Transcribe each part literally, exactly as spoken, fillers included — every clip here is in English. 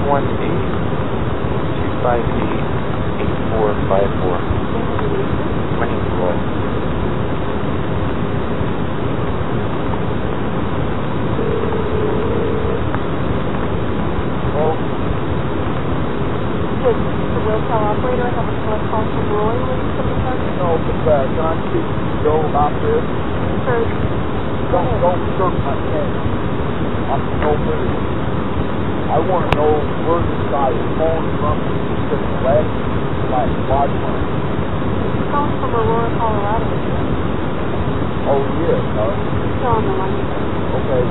one eight, two five eight, eight four five four. My name's Roy. Oh. This is the wheel call operator. I have a collect call from Roy. Will you put the charger? No, but uh, can I speak to Joe about this? Sure. Don't, don't jerk my head. I'm no good. I want to know where this guy is calling from. This last, last five months. He's calling from Aurora, Colorado. Oh, yeah, huh? He's still on the line. Okay.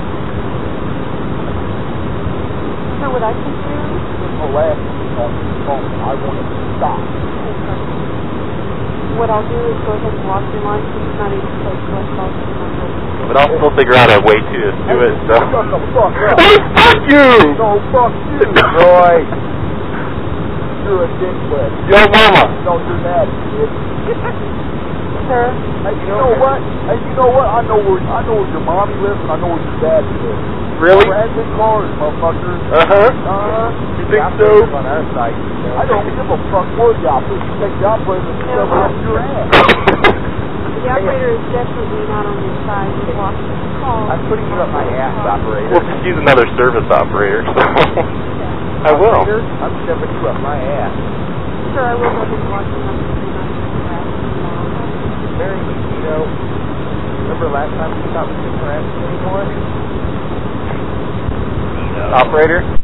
Sir, what I can do? This last on the phone. I want to stop. What I'll do is go ahead and block your line so he's not able to take collect calls from my phone. But I'll still figure out a way to do it, so. Shut the fuck up. Fuck you! No, fuck you, Roy. You're a dickwit. Yo, mama! No, you're that kid. Sir? Hey, you know what? Hey, you know what? I know where I know where your mommy lives and I know where your dad lives. Really? Brandon cars, motherfucker. Uh-huh. Uh, You think so? on our side. I don't give a fuck where the operator. You take the operator and shove it up your ass. The operator is definitely not on your side. He's blocking the call. I'm putting you up my ass, operator. We'll just use another service operator, so. I will. Operator, I'm shoving you up my ass. Sure, I will go ahead and block your number so you're not on your ass tomorrow. Mary, you know, remember last time you thought we couldn't harass you anymore? Operator?